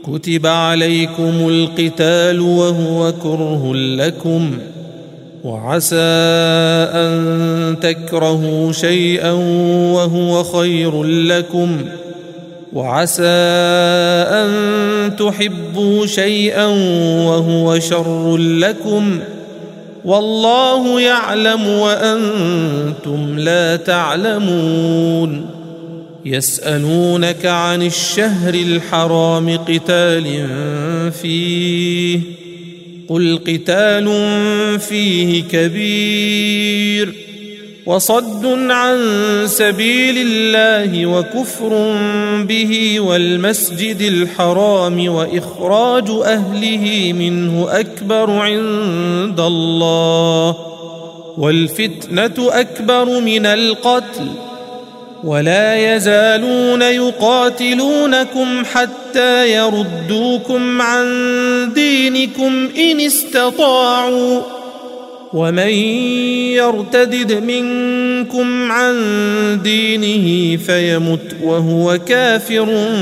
كتب عليكم القتال وهو كره لكم وعسى أن تكرهوا شيئا وهو خير لكم وعسى أن تحبوا شيئا وهو شر لكم والله يعلم وأنتم لا تعلمون يسألونك عن الشهر الحرام قتال فيه قل قتال فيه كبير وصد عن سبيل الله وكفر به والمسجد الحرام وإخراج أهله منه أكبر عند الله والفتنة أكبر من القتل ولا يزالون يقاتلونكم حتى يردوكم عن دينكم إن استطاعوا ومن يرتدد منكم عن دينه فيمت وهو كافر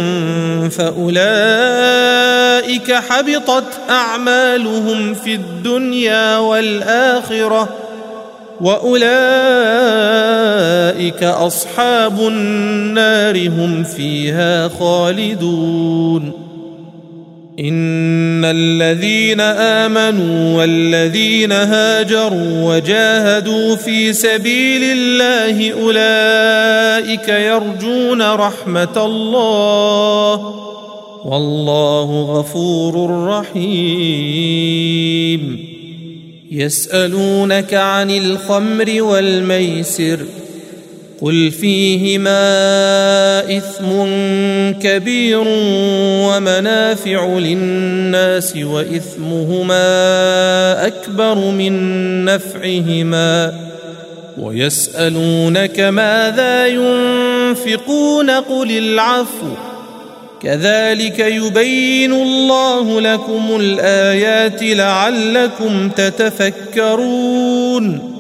فأولئك حبطت أعمالهم في الدنيا والآخرة وأولئك أصحاب النار هم فيها خالدون إن الذين آمنوا والذين هاجروا وجاهدوا في سبيل الله أولئك يرجون رحمة الله والله غفور رحيم يسألونك عن الخمر والميسر قل فيهما إثم كبير ومنافع للناس وإثمهما أكبر من نفعهما ويسألونك ماذا ينفقون قل العفو كذلك يبين الله لكم الآيات لعلكم تتفكرون